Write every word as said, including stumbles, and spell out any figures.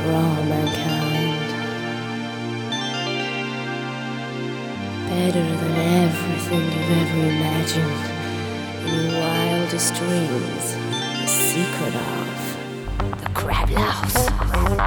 for all mankind. Better than everything you've ever imagined in your wildest dreams. The secret of the Crab Louse.